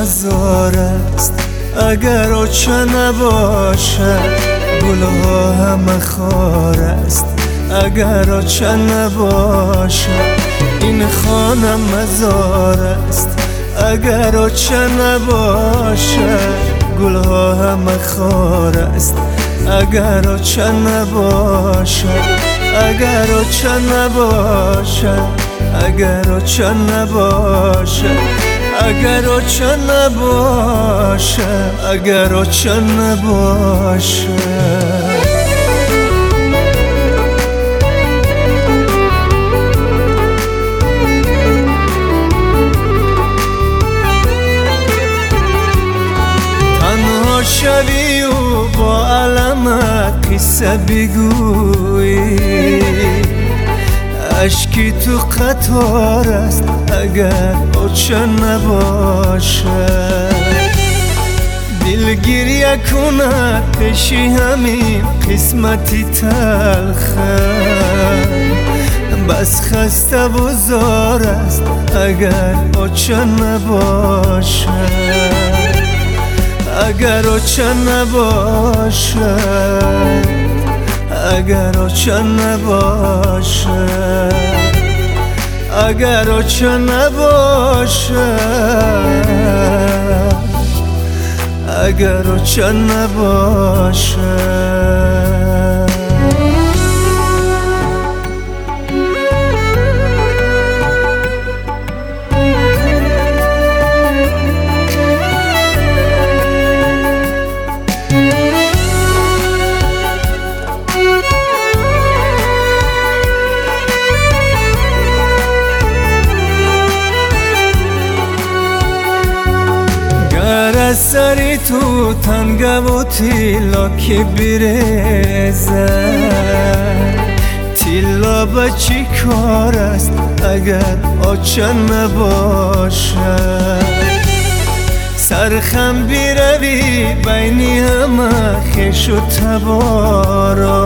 مزار است اگر روشن نباشد، گلها همه خار است اگر روشن نباشد. این خانه مزار است اگر روشن نباشد، گلها همه خار است اگر روشن نباشد. اگر روشن نباشد، اگر روشن نباشد، اگر روشن نباشد، اگر روشن نباشد. شوی و با علمت قصه بگویی، اشکی تو قطار است اگر روشن نباشد. دل گریه کند پیشی همین قسمتی تلخه، بس خسته و زار است اگر روشن نباشد. اگر روشن نباشد، اگر روشن نباشد، اگر روشن نباشد، اگر روشن نباشد. سری تو تنگه و تیلا که بریزه، تیلا به چی کار است اگر روشن نباشد. سرخم بیروی بینی همه خویش و تبارا،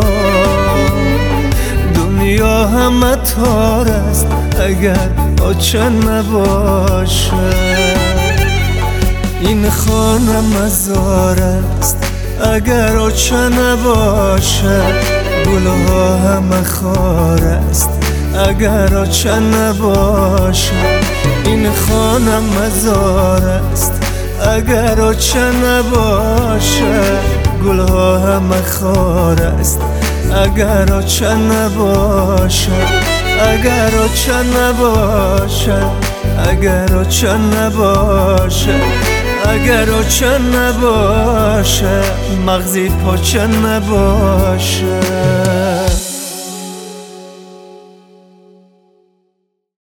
دنیا همه تار است اگر روشن نباشد. این خانه مزار است اگر روشن نباشد، گلها همه خار است اگر روشن نباشد. این خانه مزار است اگر روشن نباشد، گلها همه خار است اگر روشن نباشد. اگر روشن نباشد، اگر روشن نباشد، اگر روشن نباشد، مغزی پاچن نباشد.